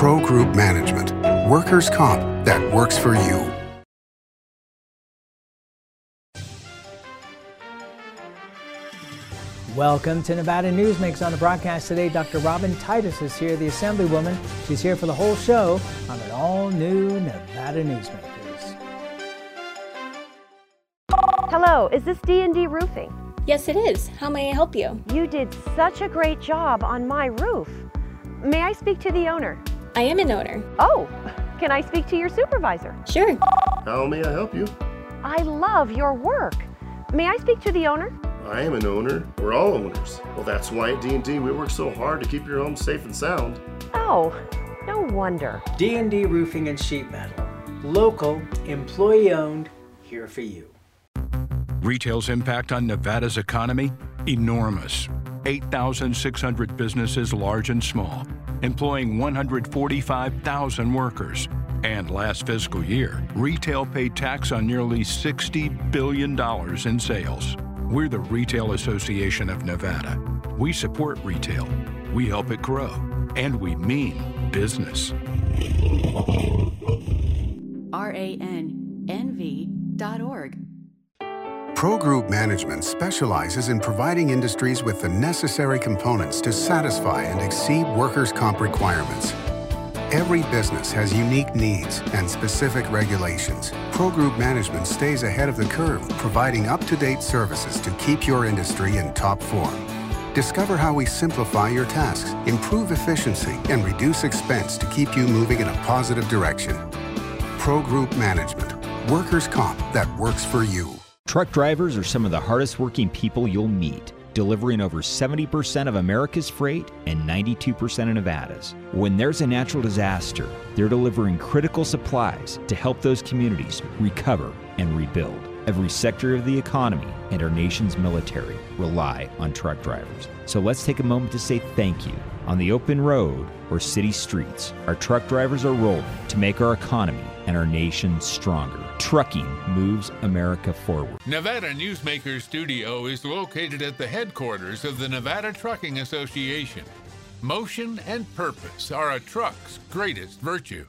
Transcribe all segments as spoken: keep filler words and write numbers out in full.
Pro Group Management. Workers' comp that works for you. Welcome to Nevada Newsmakers. On the broadcast today, Doctor Robin Titus is here, the Assemblywoman. She's here for the whole show on an all-new Nevada Newsmakers. Hello, is this D and D Roofing? Yes, it is. How may I help you? You did such a great job on my roof. May I speak to the owner? I am an owner. Oh, can I speak to your supervisor? Sure. How may I help you? I love your work. May I speak to the owner? I am an owner. We're all owners. Well, that's why at D and D we work so hard to keep your home safe and sound. Oh, no wonder. D and D Roofing and Sheet Metal. Local, employee-owned, here for you. Retail's impact on Nevada's economy? Enormous. eight thousand six hundred businesses, large and small, employing one hundred forty-five thousand workers. And last fiscal year, retail paid tax on nearly sixty billion dollars in sales. We're the Retail Association of Nevada. We support retail, we help it grow, and we mean business. R A N N V dot org. Pro Group Management specializes in providing industries with the necessary components to satisfy and exceed workers' comp requirements. Every business has unique needs and specific regulations. Pro Group Management stays ahead of the curve, providing up-to-date services to keep your industry in top form. Discover how we simplify your tasks, improve efficiency, and reduce expense to keep you moving in a positive direction. Pro Group Management. Workers' comp that works for you. Truck drivers are some of the hardest working people you'll meet, delivering over seventy percent of America's freight and ninety-two percent of Nevada's. When there's a natural disaster, they're delivering critical supplies to help those communities recover and rebuild. Every sector of the economy and our nation's military rely on truck drivers. So let's take a moment to say thank you. On the open road or city streets, our truck drivers are rolling to make our economy and our nation stronger. Trucking moves America forward. Nevada Newsmakers Studio is located at the headquarters of the Nevada Trucking Association. Motion and purpose are a truck's greatest virtue.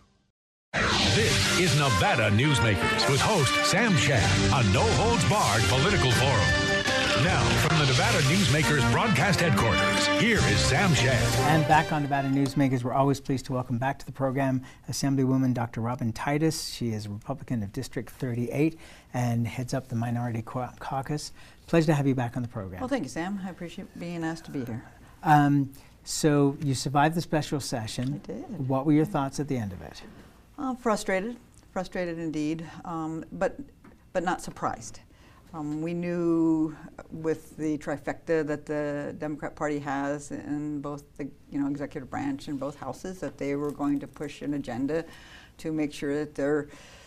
This is Nevada Newsmakers with host Sam Shad, a no-holds-barred political forum. Now, from the Nevada Newsmakers broadcast headquarters, here is Sam Shad. And back on Nevada Newsmakers, we're always pleased to welcome back to the program Assemblywoman Doctor Robin Titus. She is a Republican of District thirty-eight and heads up the Minority Caucus. Pleasure to have you back on the program. Well, thank you, Sam. I appreciate being asked to be here. Um, so you survived the special session. I did. What were your thoughts at the end of it? Uh, frustrated, frustrated indeed, um, but but not surprised. Um, we knew with the trifecta that the Democrat Party has in both the you know executive branch and both houses that they were going to push an agenda to make sure that their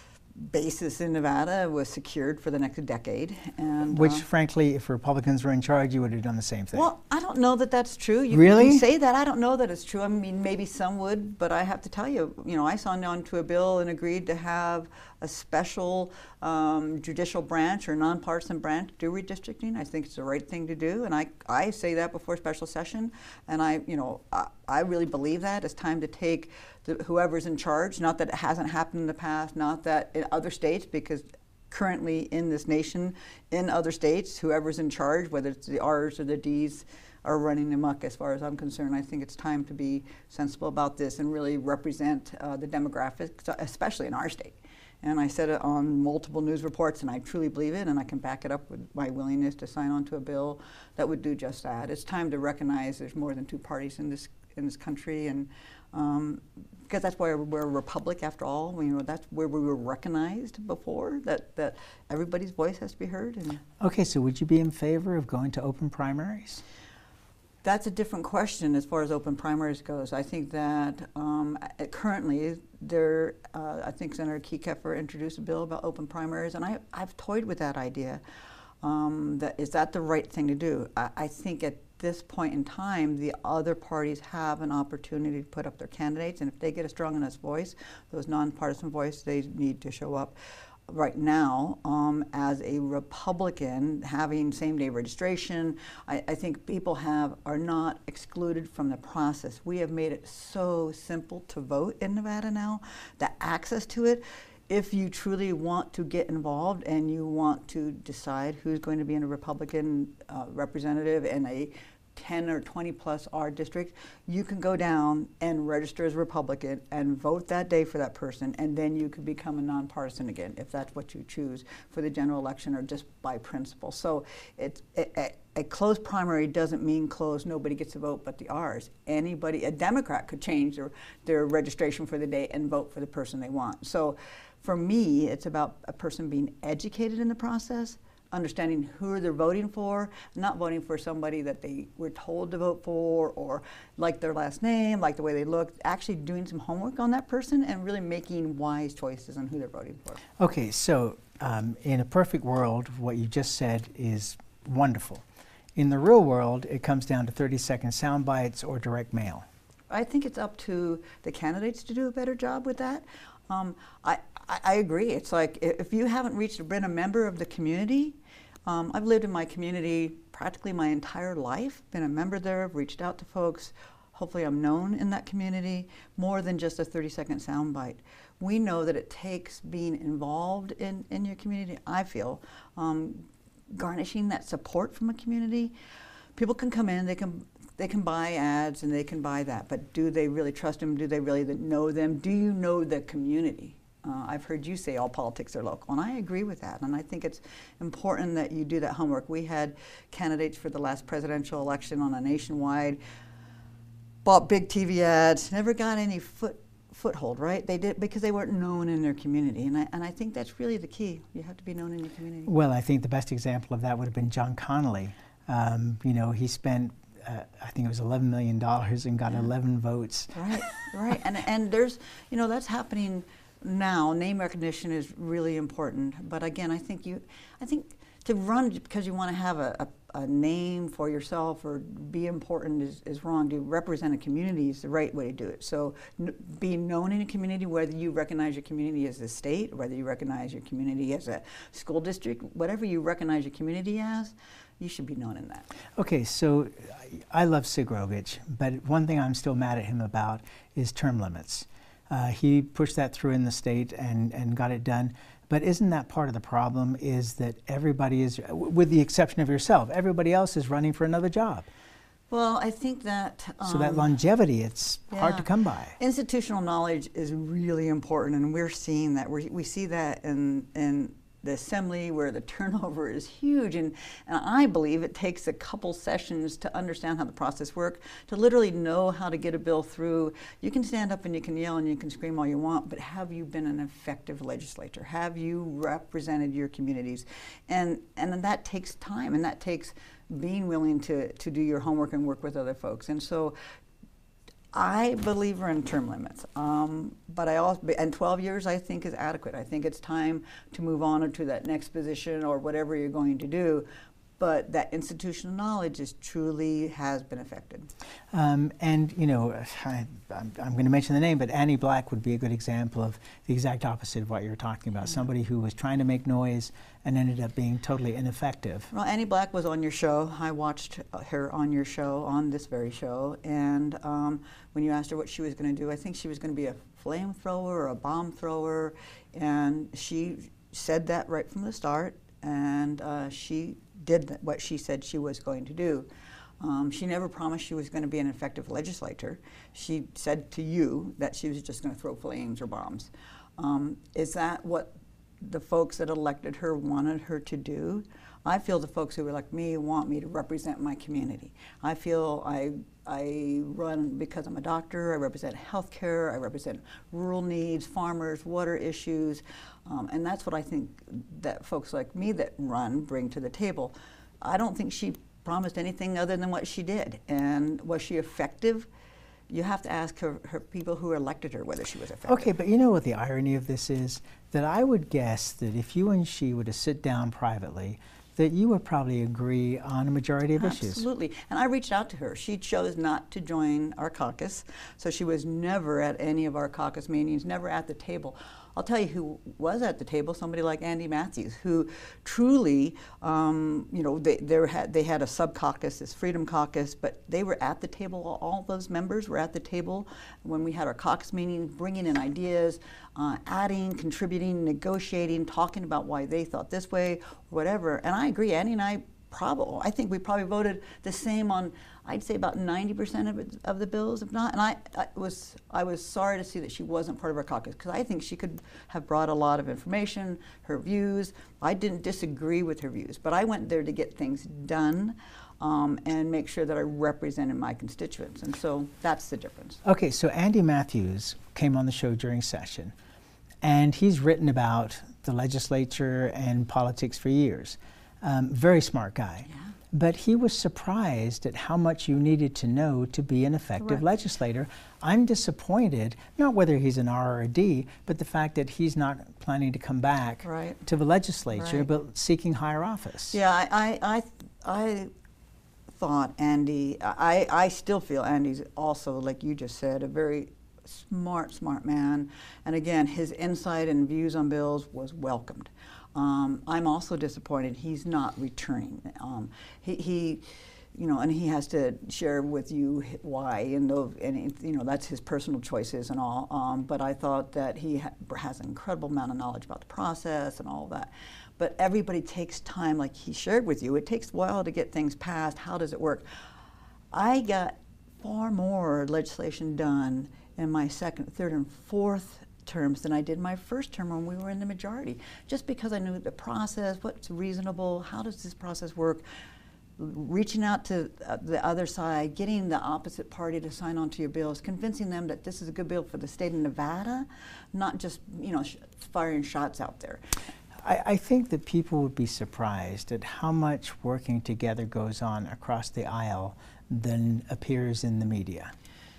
basis in Nevada was secured for the next decade. And Which, uh, frankly, if Republicans were in charge, you would have done the same thing. Well, I don't know that that's true. You really? can say that. I don't know that it's true. I mean, maybe some would, but I have to tell you, you know, I signed on to a bill and agreed to have a special um, judicial branch or nonpartisan branch do redistricting. I think it's the right thing to do, and I, I say that before special session, and I, you know, I, I really believe that it's time to take the, whoever's in charge. Not that it hasn't happened in the past, not that in other states, because currently in this nation, in other states, whoever's in charge, whether it's the R's or the D's, are running amok as far as I'm concerned. I think it's time to be sensible about this and really represent uh, the demographics, especially in our state. And I said it on multiple news reports, and I truly believe it, and I can back it up with my willingness to sign on to a bill that would do just that. It's time to recognize there's more than two parties in this in this country, and um, because that's why we're a republic after all. You know, that's where we were recognized before, that, that everybody's voice has to be heard. And okay, so would you be in favor of going to open primaries? That's a different question as far as open primaries goes. I think that um, currently there, uh, I think Senator Kekeffer introduced a bill about open primaries, and I, I've toyed with that idea. Um, that, is that the right thing to do? I, I think at this point in time, the other parties have an opportunity to put up their candidates, and if they get a strong enough voice, those nonpartisan voice, they need to show up. right now, um, as a Republican, having same-day registration, I, I think people have are not excluded from the process. We have made it so simple to vote in Nevada now, the access to it. If you truly want to get involved and you want to decide who's going to be in a Republican uh, representative in a ten or twenty plus R district, you can go down and register as a Republican and vote that day for that person, and then you could become a nonpartisan again if that's what you choose for the general election or just by principle. So it's a, a closed primary doesn't mean closed, nobody gets a vote but the R's. Anybody, a Democrat could change their, their registration for the day and vote for the person they want. So for me, it's about a person being educated in the process, understanding who they're voting for, not voting for somebody that they were told to vote for or like their last name, like the way they look, actually doing some homework on that person and really making wise choices on who they're voting for. Okay, so um, in a perfect world, what you just said is wonderful. In the real world, it comes down to thirty second sound bites or direct mail. I think it's up to the candidates to do a better job with that. Um, I, I, I agree. It's like if you haven't reached been a member of the community, um, I've lived in my community practically my entire life, been a member there, I've reached out to folks. Hopefully I'm known in that community more than just a thirty second soundbite. We know that it takes being involved in, in your community, I feel, um, garnishing that support from a community. People can come in, they can They can buy ads and they can buy that, but do they really trust them? Do they really know them? Do you know the community? Uh, I've heard you say all politics are local, and I agree with that, and I think it's important that you do that homework. We had candidates for the last presidential election on a nationwide, bought big T V ads, never got any foot foothold, right? They did because they weren't known in their community, and I, and I think that's really the key. You have to be known in your community. Well, I think the best example of that would have been John Connolly. Um, you know, he spent Uh, I think it was eleven million dollars and got yeah. eleven votes. Right, right. And, and there's, you know, that's happening now. Name recognition is really important. But again, I think you, I think to run because you want to have a, a, a name for yourself or be important is, is wrong. To represent a community is the right way to do it. So n being known in a community, whether you recognize your community as a state, or whether you recognize your community as a school district, whatever you recognize your community as, you should be known in that. Okay, so I love Sigrovich, but one thing I'm still mad at him about is term limits. Uh, he pushed that through in the state and, and got it done. But isn't that part of the problem, is that everybody is, with the exception of yourself, everybody else is running for another job? Well, I think that... Um, so that longevity, it's yeah. hard to come by. Institutional knowledge is really important, and we're seeing that. We're, we see that in, in the assembly where the turnover is huge, and, and I believe it takes a couple sessions to understand how the process works, to literally know how to get a bill through. You can stand up and you can yell and you can scream all you want, but have you been an effective legislator? Have you represented your communities? And, and that takes time, and that takes being willing to, to do your homework and work with other folks. And so I believe in term limits, um, but I also, and twelve years I think is adequate. I think it's time to move on to that next position or whatever you're going to do. But that institutional knowledge is truly has been affected. Um, and you know, I, I'm, I'm going to mention the name, but Annie Black would be a good example of the exact opposite of what you're talking about. Mm-hmm. Somebody who was trying to make noise and ended up being totally ineffective. Well, Annie Black was on your show. I watched her on your show, on this very show, and um, when you asked her what she was going to do, I think she was going to be a flamethrower or a bomb thrower, and she said that right from the start, and uh, she did what she said she was going to do. Um, she never promised she was going to be an effective legislator. She said to you that she was just going to throw flames or bombs. Um, is that what the folks that elected her wanted her to do? I feel the folks who elect me want me to represent my community. I feel I, I run because I'm a doctor, I represent healthcare, I represent rural needs, farmers, water issues, um, and that's what I think that folks like me that run bring to the table. I don't think she promised anything other than what she did. And was she effective? You have to ask her, her people who elected her whether she was effective. Okay, but you know what the irony of this is? That I would guess that if you and she were to sit down privately, that you would probably agree on a majority of Absolutely. issues. Absolutely. And I reached out to her. She chose not to join our caucus, so she was never at any of our caucus meetings, never at the table. I'll tell you who was at the table, somebody like Andy Matthews, who truly, um, you know, they, they, had, they had a sub-caucus, this Freedom Caucus, but they were at the table, all those members were at the table when we had our caucus meeting, bringing in ideas, uh, adding, contributing, negotiating, talking about why they thought this way or whatever. And I agree, Andy and I probably, I think we probably voted the same on, I'd say about ninety percent of, it, of the bills, if not. And I, I was I was sorry to see that she wasn't part of our caucus, because I think she could have brought a lot of information, her views. I didn't disagree with her views, but I went there to get things done um, and make sure that I represented my constituents. And so that's the difference. Okay, so Andy Matthews came on the show during session, and he's written about the legislature and politics for years. Um, very smart guy. Yeah. But he was surprised at how much you needed to know to be an effective Correct. legislator. I'm disappointed, not whether he's an R or a D, but the fact that he's not planning to come back right. to the legislature, right. but seeking higher office. Yeah, I, I, I, I thought Andy, I, I still feel Andy's also, like you just said, a very smart, smart man. And again, his insight and views on bills was welcomed. Um, I'm also disappointed he's not returning. Um, he, he, you know, and he has to share with you why, and, and you know, that's his personal choices and all. Um, but I thought that he ha has an incredible amount of knowledge about the process and all of that. But everybody takes time, like he shared with you. It takes a while to get things passed. How does it work? I got far more legislation done in my second, third, and fourth terms than I did my first term when we were in the majority, just because I knew the process, what's reasonable, how does this process work, reaching out to uh, the other side, getting the opposite party to sign on to your bills, convincing them that this is a good bill for the state of Nevada, not just, you know, sh firing shots out there. I, I think that people would be surprised at how much working together goes on across the aisle than appears in the media.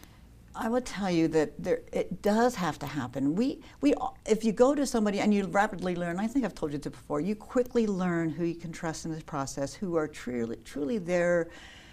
I would tell you that there, it does have to happen. We, we, if you go to somebody and you rapidly learn, I think I've told you this before, you quickly learn who you can trust in this process, who are truly, truly there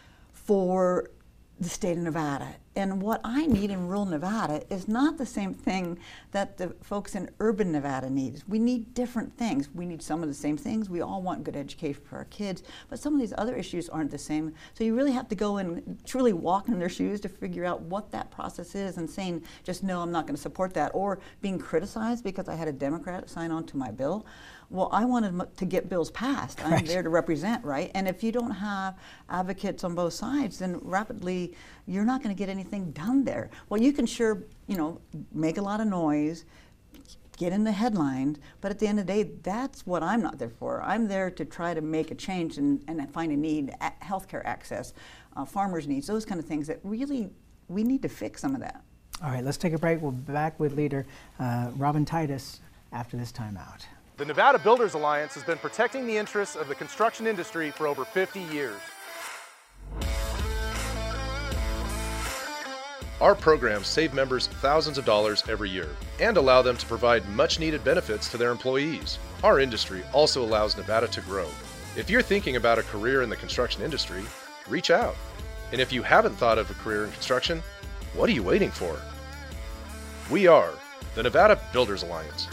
for the state of Nevada. And what I need in rural Nevada is not the same thing that the folks in urban Nevada need. We need different things. We need some of the same things. We all want good education for our kids, but some of these other issues aren't the same. So you really have to go and truly walk in their shoes to figure out what that process is, and saying, just no, I'm not going to support that, or being criticized because I had a Democrat sign on to my bill. Well, I wanted to get bills passed. I'm right. there to represent, right? And if you don't have advocates on both sides, then rapidly you're not going to get anything done there. Well, you can sure, you know, make a lot of noise, get in the headlines, but at the end of the day, that's what I'm not there for. I'm there to try to make a change and, and find a need, healthcare access, uh, farmers' needs, those kind of things that really, we need to fix some of that. All right, let's take a break. We'll be back with leader uh, Robin Titus after this timeout. The Nevada Builders Alliance has been protecting the interests of the construction industry for over fifty years. Our programs save members thousands of dollars every year and allow them to provide much-needed benefits to their employees. Our industry also allows Nevada to grow. If you're thinking about a career in the construction industry, reach out. And if you haven't thought of a career in construction, what are you waiting for? We are the Nevada Builders Alliance.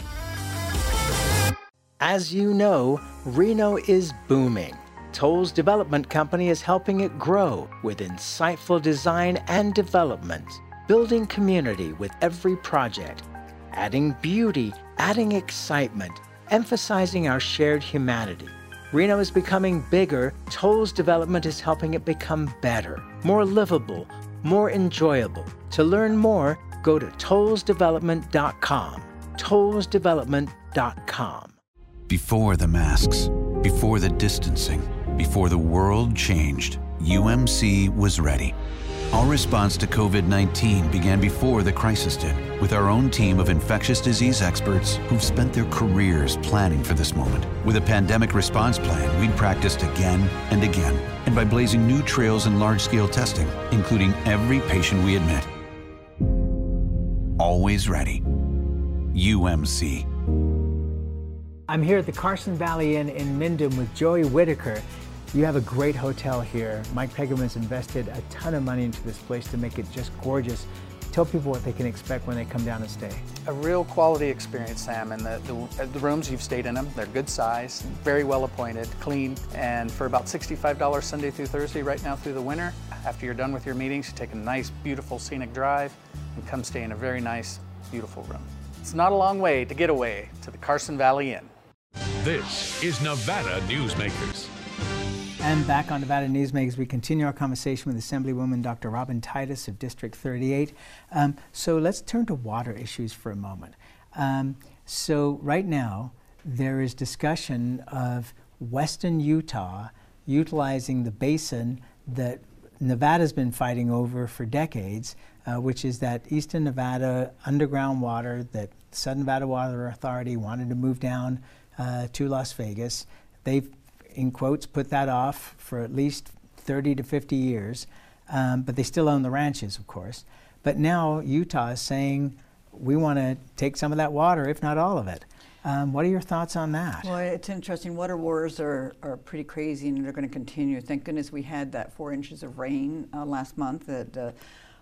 As you know, Reno is booming. Toll's development company is helping it grow with insightful design and development, building community with every project, adding beauty, adding excitement, emphasizing our shared humanity. Reno is becoming bigger. Toll's development is helping it become better, more livable, more enjoyable. To learn more, go to tolls development dot com. tolls development dot com. Before the masks, before the distancing, before the world changed, U M C was ready. Our response to COVID nineteen began before the crisis did, with our own team of infectious disease experts who've spent their careers planning for this moment. With a pandemic response plan, we'd practiced again and again, and by blazing new trails in large-scale testing, including every patient we admit. Always ready. U M C. I'm here at the Carson Valley Inn in Minden with Joey Whitaker. You have a great hotel here. Mike Pegerman's invested a ton of money into this place to make it just gorgeous. Tell people what they can expect when they come down and stay. A real quality experience, Sam, and the, the, the rooms, you've stayed in them, they're good size, very well appointed, clean, and for about sixty-five dollars Sunday through Thursday right now through the winter. After you're done with your meetings, you take a nice, beautiful scenic drive and come stay in a very nice, beautiful room. It's not a long way to get away to the Carson Valley Inn. This is Nevada Newsmakers. And back on Nevada Newsmakers, we continue our conversation with Assemblywoman Doctor Robin Titus of District thirty-eight. Um, so let's turn to water issues for a moment. Um, so right now, there is discussion of Western Utah utilizing the basin that Nevada's been fighting over for decades, uh, which is that Eastern Nevada underground water that Southern Nevada Water Authority wanted to move down uh, to Las Vegas. They've, in quotes, put that off for at least thirty to fifty years, um, but they still own the ranches, of course. But now Utah is saying, we want to take some of that water, if not all of it. Um, what are your thoughts on that? Well, it's interesting. Water wars are, are pretty crazy, and they're going to continue. Thank goodness we had that four inches of rain uh, last month that uh,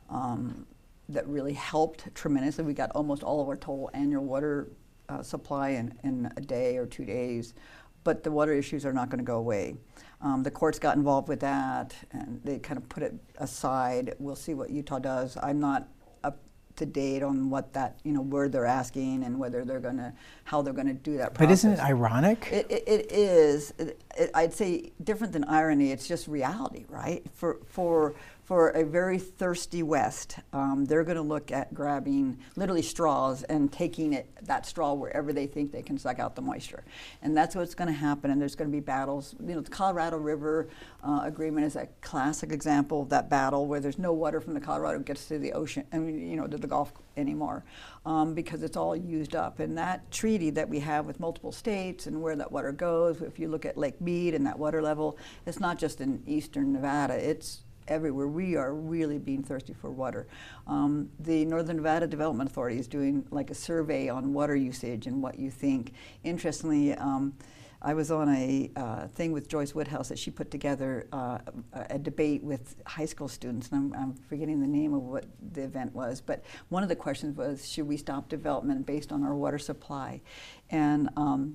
um, that really helped tremendously. We got almost all of our total annual water uh, supply in, in a day or two days. But the water issues are not going to go away. Um, the courts got involved with that, and they kind of put it aside. We'll see what Utah does. I'm not up to date on what that, you know, where they're asking and whether they're going to, how they're going to do that process. But isn't it ironic? It, it, it is. It, it, I'd say different than irony. It's just reality, right? For for. For a very thirsty West, um, they're going to look at grabbing literally straws and taking it that straw wherever they think they can suck out the moisture, and that's what's going to happen. And there's going to be battles. You know, the Colorado River uh, Agreement is a classic example of that battle where there's no water from the Colorado gets to the ocean. I mean, you know, to the Gulf anymore, um, because it's all used up. And that treaty that we have with multiple states and where that water goes. If you look at Lake Mead and that water level, it's not just in eastern Nevada. It's everywhere. We are really being thirsty for water. Um, the Northern Nevada Development Authority is doing like a survey on water usage and what you think. Interestingly, um, I was on a uh, thing with Joyce Woodhouse that she put together uh, a, a debate with high school students, and I'm, I'm forgetting the name of what the event was, but one of the questions was, should we stop development based on our water supply? And um,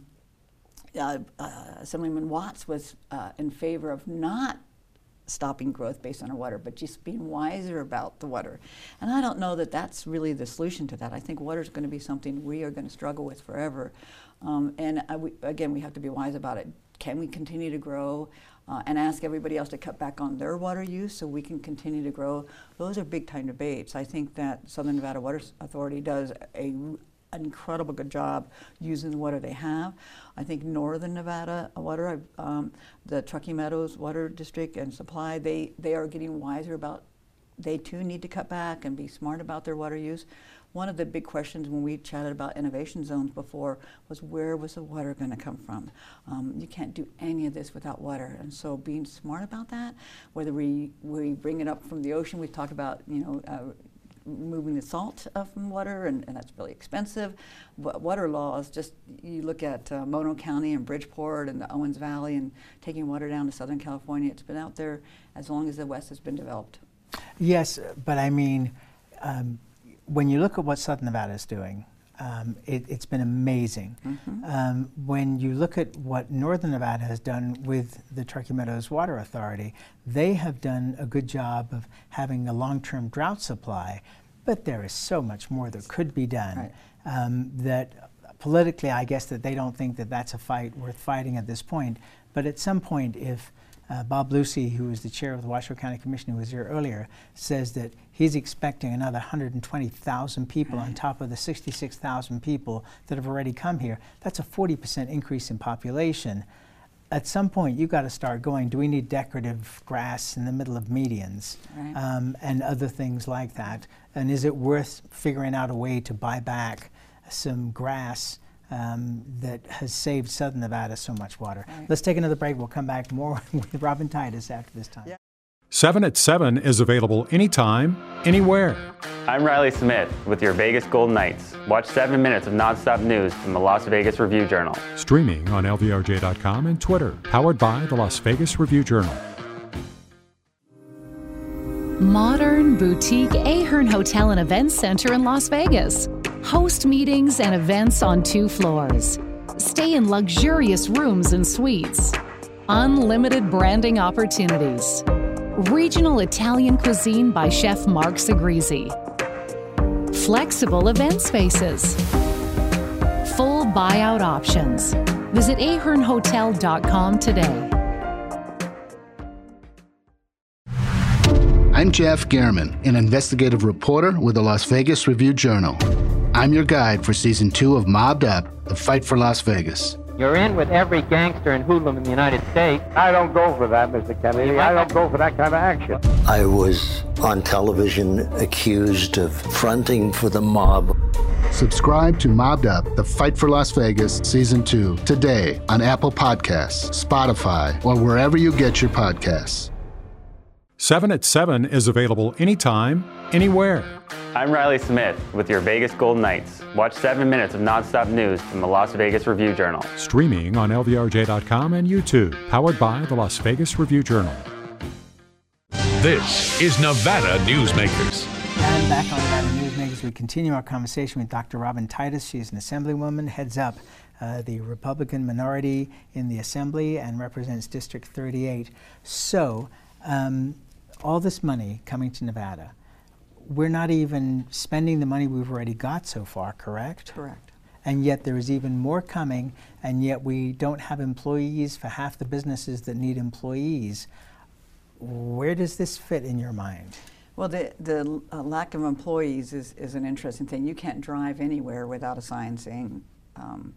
uh, uh, Assemblyman Watts was uh, in favor of not stopping growth based on our water, but just being wiser about the water. And I don't know that that's really the solution to that. I think water is going to be something we are going to struggle with forever. Um, and I, we, again, we have to be wise about it. Can we continue to grow uh, and ask everybody else to cut back on their water use so we can continue to grow? Those are big time debates. I think that Southern Nevada Water Authority does a an incredible good job using the water they have. I think Northern Nevada Water, um, the Truckee Meadows Water District and Supply, they, they are getting wiser about, they too need to cut back and be smart about their water use. One of the big questions when we chatted about innovation zones before was, where was the water going to come from? Um, you can't do any of this without water, and so being smart about that, whether we, we bring it up from the ocean, we've talked about, you know, uh, moving the salt uh, from water, and, and that's really expensive. But water laws, just you look at uh, Mono County and Bridgeport and the Owens Valley and taking water down to Southern California, it's been out there as long as the West has been developed. Yes, but I mean, um, when you look at what Southern Nevada is doing, um, it, it's been amazing. Mm-hmm. um, when you look at what Northern Nevada has done with the Truckee Meadows Water Authority, they have done a good job of having a long-term drought supply, but there is so much more that could be done. Right. um, that politically, I guess that they don't think that that's a fight worth fighting at this point, but at some point, if Uh, Bob Lucy, who is the chair of the Washoe County Commission, who was here earlier, says that he's expecting another one hundred twenty thousand people on top of the sixty-six thousand people that have already come here. That's a forty percent increase in population. At some point, you've got to start going, do we need decorative grass in the middle of medians? Right. um, and other things like that? And is it worth figuring out a way to buy back some grass Um, that has saved Southern Nevada so much water? Right. Let's take another break. We'll come back more with Robin Titus after this time. Yeah. seven at seven is available anytime, anywhere. I'm Riley Smith with your Vegas Golden Knights. Watch seven minutes of nonstop news from the Las Vegas Review-Journal. Streaming on L V R J dot com and Twitter. Powered by the Las Vegas Review-Journal. Modern boutique Ahern Hotel and Events Center in Las Vegas. Host meetings and events on two floors. Stay in luxurious rooms and suites. Unlimited branding opportunities. Regional Italian cuisine by Chef Mark Segrisi. Flexible event spaces. Full buyout options. Visit ahern hotel dot com today. I'm Jeff Gehrman, an investigative reporter with the Las Vegas Review-Journal. I'm your guide for season two of Mobbed Up, The Fight for Las Vegas. You're in with every gangster and hoodlum in the United States. I don't go for that, Mister Kennedy. I don't go for that kind of action. I was on television accused of fronting for the mob. Subscribe to Mobbed Up, The Fight for Las Vegas, Season two, today on Apple Podcasts, Spotify, or wherever you get your podcasts. seven at seven is available anytime, anywhere. I'm Riley Smith with your Vegas Golden Knights. Watch seven minutes of nonstop news from the Las Vegas Review-Journal. Streaming on L V R J dot com and YouTube. Powered by the Las Vegas Review-Journal. This is Nevada Newsmakers. And back on Nevada Newsmakers, we continue our conversation with Doctor Robin Titus. She is an Assemblywoman, heads up uh, the Republican minority in the Assembly, and represents District thirty-eight. So, um, all this money coming to Nevada, we're not even spending the money we've already got so far, correct? Correct. And yet there is even more coming, and yet we don't have employees for half the businesses that need employees. Where does this fit in your mind? Well, the, the uh, lack of employees is, is an interesting thing. You can't drive anywhere without a sign saying, um,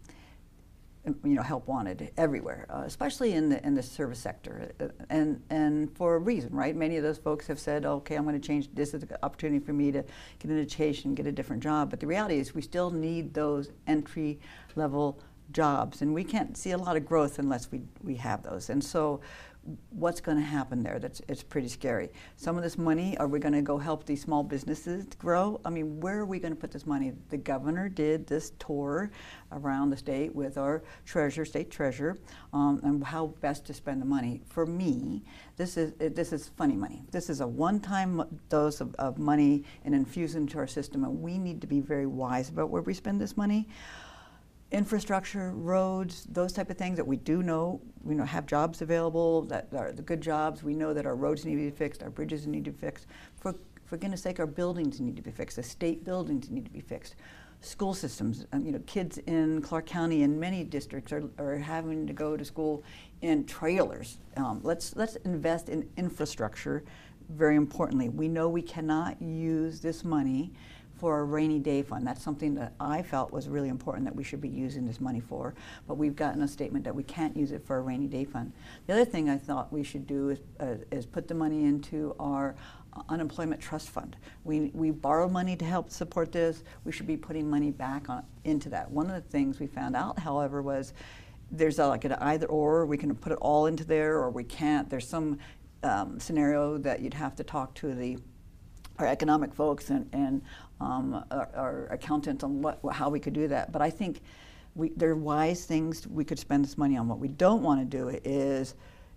you know, help wanted everywhere, uh, especially in the in the service sector, uh, and and for a reason, right? Many of those folks have said, okay, I'm going to change. This is an opportunity for me to get an education, get a different job. But the reality is, we still need those entry level jobs, and we can't see a lot of growth unless we we have those. And so, what's going to happen there? That's it's pretty scary. Some of this money, are we going to go help these small businesses grow? I mean, where are we going to put this money? The governor did this tour around the state with our treasurer, state treasurer, um, and how best to spend the money. For me, this is it, this is funny money. This is a one-time dose of, of money and infused into our system, and we need to be very wise about where we spend this money. Infrastructure, roads, those type of things that we do know, we know have jobs available, that are the good jobs. We know that our roads need to be fixed, our bridges need to be fixed. For, for goodness sake, our buildings need to be fixed, the state buildings need to be fixed. School systems, um, you know, kids in Clark County and many districts are, are having to go to school in trailers. Um, let's, let's invest in infrastructure, very importantly. We know we cannot use this money for a rainy day fund. That's something that I felt was really important that we should be using this money for, but we've gotten a statement that we can't use it for a rainy day fund. The other thing I thought we should do is, uh, is put the money into our uh, unemployment trust fund. We, we borrow money to help support this. We should be putting money back on, into that. One of the things we found out, however, was there's a, like an either or. We can put it all into there or we can't. There's some um, scenario that you'd have to talk to the our economic folks and, and um, our, our accountants on what, how we could do that. But I think we, there are wise things we could spend this money on. What we don't want to do is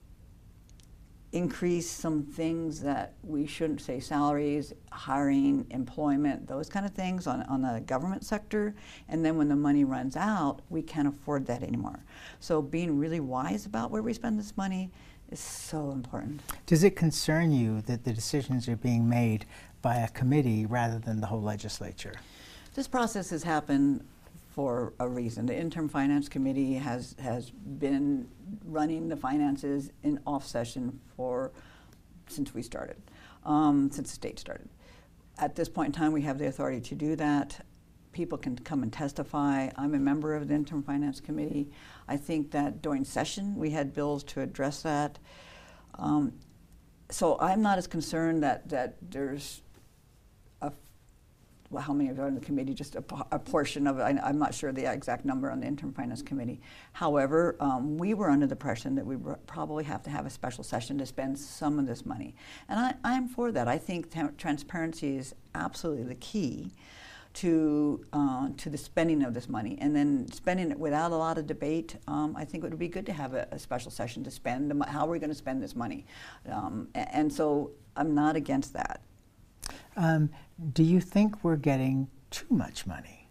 increase some things that we shouldn't, say salaries, hiring, employment, those kind of things on, on the government sector. And then when the money runs out, we can't afford that anymore. So being really wise about where we spend this money is so important. Does it concern you that the decisions are being made by a committee rather than the whole legislature? This process has happened for a reason. The Interim Finance Committee has, has been running the finances in off session for, since we started, um, since the state started. At this point in time, we have the authority to do that. People can come and testify. I'm a member of the Interim Finance Committee. I think that during session, we had bills to address that. Um, so I'm not as concerned that, that there's a, well, how many of you are on the committee, just a, a portion of it. I, I'm not sure the exact number on the Interim Finance Committee. However, um, we were under the impression that we probably have to have a special session to spend some of this money. And I, I'm for that. I think transparency is absolutely the key to uh, to the spending of this money, and then spending it without a lot of debate. Um, I think it would be good to have a, a special session to spend. The, how are we going to spend this money? Um, and, and so I'm not against that. Um, do you think we're getting too much money?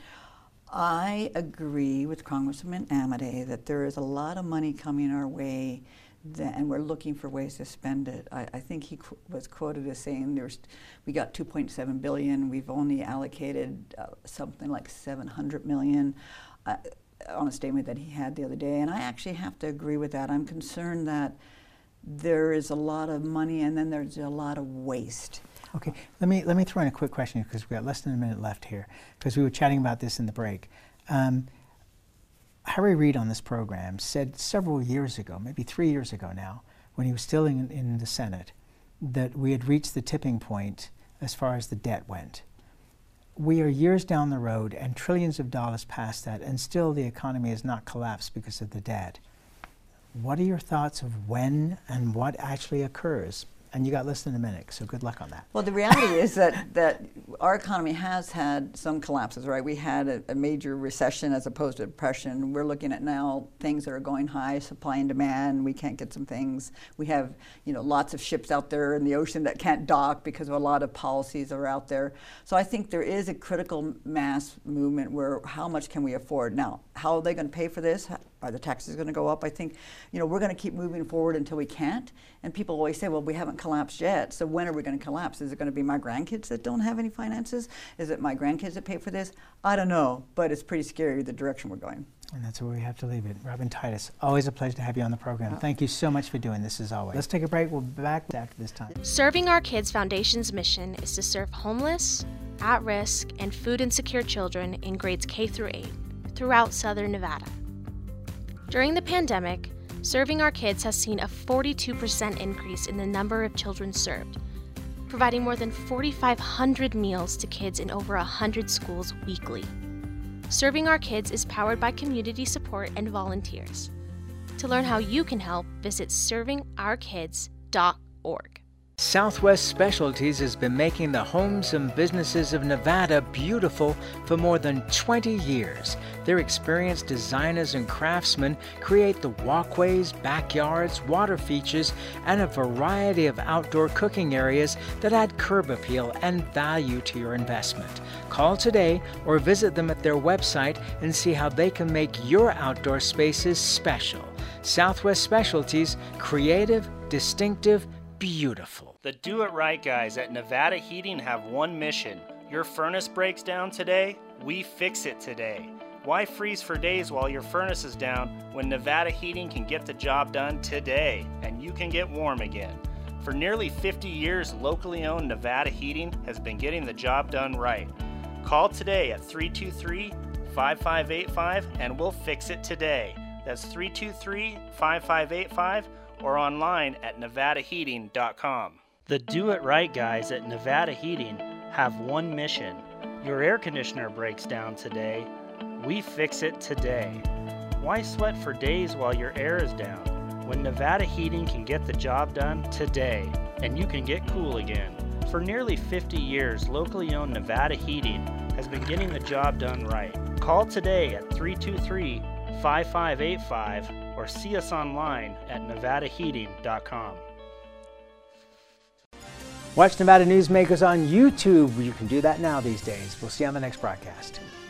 I agree with Congressman Amodei that there is a lot of money coming our way, that, and we're looking for ways to spend it. I, I think he qu was quoted as saying there's, we got two point seven billion dollars, we've only allocated uh, something like seven hundred million dollars uh, on a statement that he had the other day, and I actually have to agree with that. I'm concerned that there is a lot of money and then there's a lot of waste. Okay, let me let me throw in a quick question because we got less than a minute left here, because we were chatting about this in the break. Um, Harry Reid on this program said several years ago, maybe three years ago now, when he was still in, in the Senate, that we had reached the tipping point as far as the debt went. We are years down the road and trillions of dollars past that, and still the economy has not collapsed because of the debt. What are your thoughts of when and what actually occurs? And you got less than a minute, so good luck on that. Well, the reality is that, that our economy has had some collapses, right? We had a, a major recession as opposed to depression. We're looking at now things that are going high, supply and demand. We can't get some things. We have, you know, lots of ships out there in the ocean that can't dock because of a lot of policies that are out there. So I think there is a critical mass movement where how much can we afford? Now, how are they going to pay for this? Are the taxes going to go up? I think, you know, we're going to keep moving forward until we can't. And people always say, well, we haven't collapsed yet, so when are we going to collapse? Is it going to be my grandkids that don't have any finances? Is it my grandkids that pay for this? I don't know, but it's pretty scary the direction we're going. And that's where we have to leave it. Robin Titus, always a pleasure to have you on the program. Thank you so much for doing this as always. Let's take a break. We'll be back after this time. Serving Our Kids Foundation's mission is to serve homeless, at-risk, and food insecure children in grades K through eight throughout Southern Nevada. During the pandemic, Serving Our Kids has seen a forty-two percent increase in the number of children served, providing more than forty-five hundred meals to kids in over one hundred schools weekly. Serving Our Kids is powered by community support and volunteers. To learn how you can help, visit serving our kids dot org. Southwest Specialties has been making the homes and businesses of Nevada beautiful for more than twenty years. Their experienced designers and craftsmen create the walkways, backyards, water features, and a variety of outdoor cooking areas that add curb appeal and value to your investment. Call today or visit them at their website and see how they can make your outdoor spaces special. Southwest Specialties, creative, distinctive, beautiful. The Do It Right guys at Nevada Heating have one mission. Your furnace breaks down today, we fix it today. Why freeze for days while your furnace is down when Nevada Heating can get the job done today and you can get warm again? For nearly fifty years, locally owned Nevada Heating has been getting the job done right. Call today at three two three, five five eight five and we'll fix it today. That's three two three, five five eight five or online at nevada heating dot com. The Do It Right guys at Nevada Heating have one mission. Your air conditioner breaks down today, we fix it today. Why sweat for days while your air is down when Nevada Heating can get the job done today and you can get cool again? For nearly fifty years, locally owned Nevada Heating has been getting the job done right. Call today at three two three, five five eight five or see us online at nevada heating dot com. Watch Nevada Newsmakers on YouTube. You can do that now these days. We'll see you on the next broadcast.